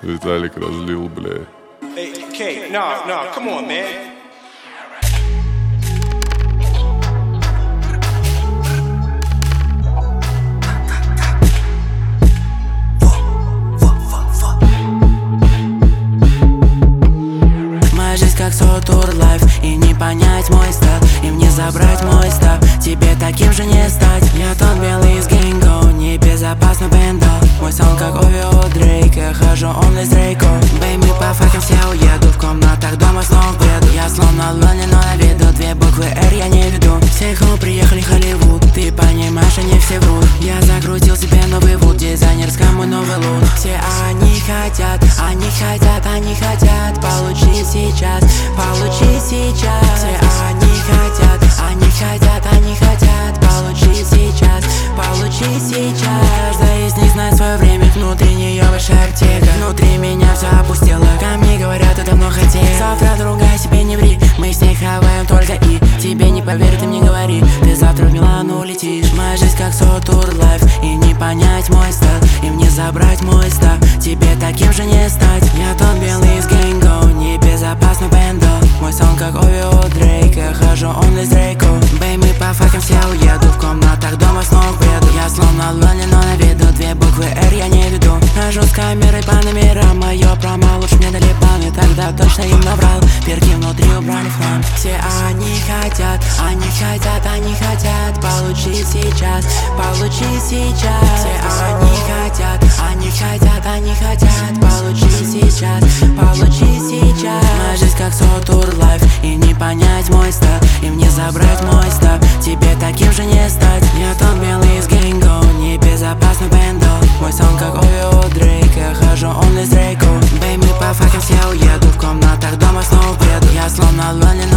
Виталик разлил, бля. Hey, Kate, no, come on, man. Моя жизнь как Сотур Лайф, и не понять мой стат, и мне забрать мой став, тебе таким же не стать. Я тот белый из Гэнго, небезопасно бендо. Мой сон как Овио Дрейк, я хожу only с Дрейко. Бэйби, по фактам все уеду, в комнатах дома снова бреду. Я словно Лони, но на виду, две буквы R я не веду. Все хо приехали в Холливуд, ты понимаешь, они все врут. Я закрутил себе новый вуд, дизайнерский мой новый лук. Все они хотят получить сейчас, получить сейчас. Все они хотят получить сейчас, получить сейчас. Каждая из них знает свое время, внутри нее большая аптека. Внутри меня все опустело, ко мне говорят, ты давно хотел. Завтра другая, себе не ври, мы с ней хаваем только и. Тебе не поверь, ты мне говори, ты завтра в Милану улетишь. Моя жизнь как Сотур Лайф, и не понять мой стат, и мне забрать мой став, тебе таким же не стать. Я тот белый из Гэнго, небезопасно бендо. Мой сон как Овио Дрейк, я хожу only с Дрейко. Бэйби, по фактам все уеду, в комнатах дома снова бреду. Я словно Лони, но на виду, две буквы R я не веду. Хожу с камерой по номерам, мое промо лучше мне дали планы, тогда точно им наврал. Перки внутри убрали в хлам. Все они хотят получить сейчас, получить сейчас. Все они хотят получить сейчас, получить сейчас. Моя жизнь как Сотур Лайф, и не понять мой стат, и мне забрать мой став, тебе таким же не стать. Я тот белый из Гэнго, небезопасно бендо. Мой сон как Овио Дрейк, я хожу only с Дрейко. Бэйби, по фактам все уеду, в комнатах дома снова бреду. Я словно Лони,